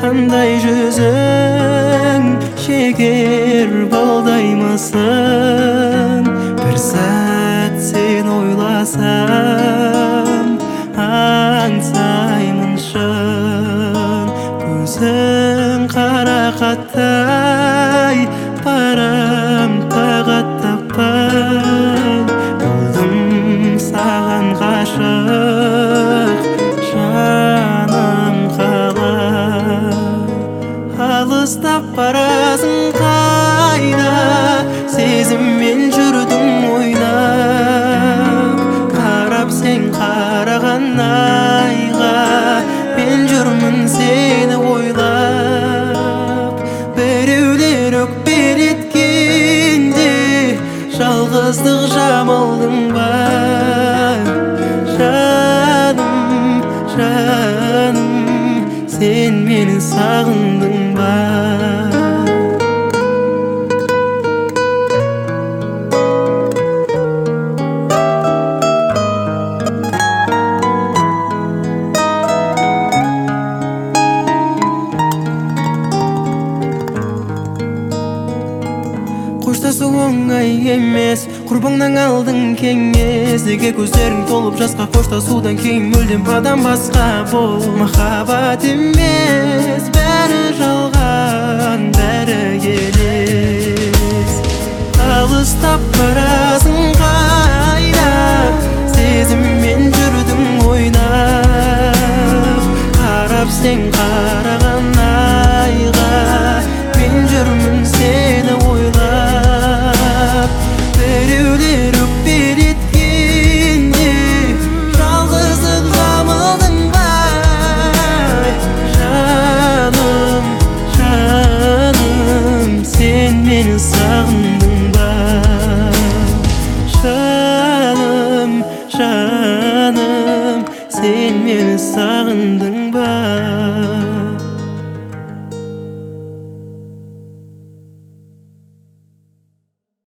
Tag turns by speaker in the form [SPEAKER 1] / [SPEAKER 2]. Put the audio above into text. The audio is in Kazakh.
[SPEAKER 1] Qanday жүзің шекер балдаймысың, бір сәт сен ойласам аңсаймын шын. Көзің қарақаттай барам тағат таппай, болдым саған ғашық жаным қалай. Алыстап барасың қайда, сезіммен жүрдің ойнап, қарап сен қараған айға мен жүрмін сені ойлап. Біреулер өкпелеткенде жалғыздық жамалдың ба? Жаным, жаным, сен мені сағындың ба? Қоштасу оңай емес, құрбыңнан алдың кеңес. Неге көздерің толып жасқа, қоштасудан кейін мүлдем адам басқа. Бұл махаббат емес, бәрі жалған, бәрі елес. Алыстап барасың қайда, сезіммен жүрдің ойнап, қарап сен қараған айға мен жүрмін сені ойлап. Біреулер өкпелеткенде жалғыздық жамылдың ба? Жаным, жаным, сен мені сағындың ба? Жаным, жаным, сен мені сағындың ба?